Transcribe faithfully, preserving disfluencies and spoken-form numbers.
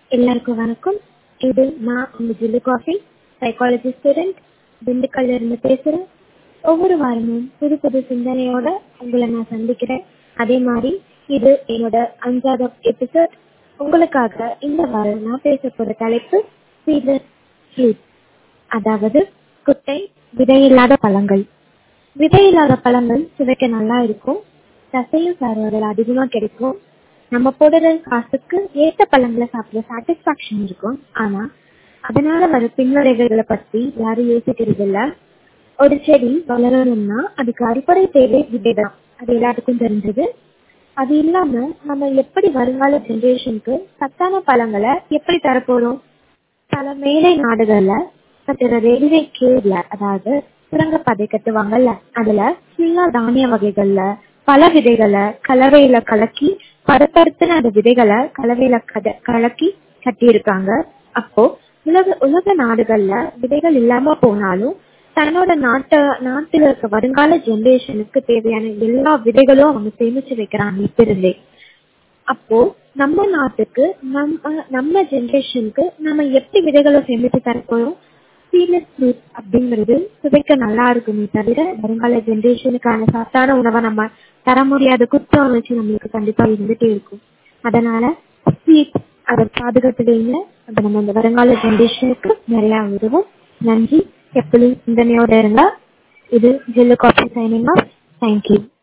எல்லாருக்கும் வணக்கம். இது நான் உங்க ஜில்லு காஃபி சைக்காலஜி ஸ்டூடெண்ட் திண்டுக்கல்ல இருந்து பேசுறேன். ஒவ்வொரு வாரமும் புது புது சிந்தனையோட உங்களை நான் சந்திக்கிறேன். அதே மாதிரி இது என்னோட அஞ்சாவது எபிசோட். உங்களுக்காக இந்த வாரம் நான் பேச போற தலைப்பு சீட்லெஸ் ஃப்ரூட், அதாவது குட்டை விதையில்லாத பழங்கள். விதையில்லாத பழங்கள் சுவைக்க நல்லா இருக்கும், தசையும் சாறுகள் அதிகமா கிடைக்கும், நம்ம போடுற காசுக்கு ஏற்ற பழங்களை சாப்பிட சாட்டிஸ்பாக்சன் இருக்கும். ஆனா அதனால வர பின்விளைவுகளை பத்தி யாரும் யோசிக்கிறது இல்ல. ஒரு செடி வளரணும்னா அதுக்கு அடிப்படை தேவை விதைதான், அது எல்லாத்துக்கும் தெரிஞ்சது. அது இல்லாம நம்ம எப்படி வருங்கால ஜெனரேஷனுக்கு சத்தான பழங்களை எப்படி தரப்போறோம்? பல மேலை நாடுகள்ல கட்டுற ரயில்வே கேர்ல, அதாவது சுரங்கப்பாதை கட்டுவாங்கல்ல, அதுல ஃபுல்லா தானிய வகைகள்ல பல விதைகளை கலவையில கலக்கி பதப்படுத்தின அந்த விதைகளை கலவையில கத கலக்கி கட்டியிருக்காங்க. அப்போ உலக உலக நாடுகள்ல விதைகள் இல்லாம போனாலும் தன்னோட நாட்ட நாட்டுல இருக்க வருங்கால ஜெனரேஷனுக்கு தேவையான எல்லா விதைகளும் அவங்க சேமிச்சு வைக்கிறாங்க இப்ப இருந்தே. அப்போ நம்ம நாட்டுக்கு நம்ம நம்ம ஜெனரேஷனுக்கு நம்ம எப்படி விதைகளை சேமிச்சு தரப்போறோம்? சீட்லெஸ் ஃப்ரூட் அப்படிங்கிறது சுவைக்க நல்லா இருக்குமே தவிர வருங்கால ஜெனரேஷனுக்கான சத்தான உணவை நம்ம தர முடியாத குற்ற உணர்ச்சி நம்மளுக்கு கண்டிப்பா இருந்துட்டே இருக்கும். அதனால சீட் அதை பாதுகாத்துடையில அதை நம்ம இந்த வருங்கால ஜெனரேஷனுக்கு நிறைய உதவும். நன்றி. எப்பொழுதும் சிந்தனையோட இருந்தா. இது ஜில்லு காஃபி சைனிங் ஆஃப். தேங்க்யூ.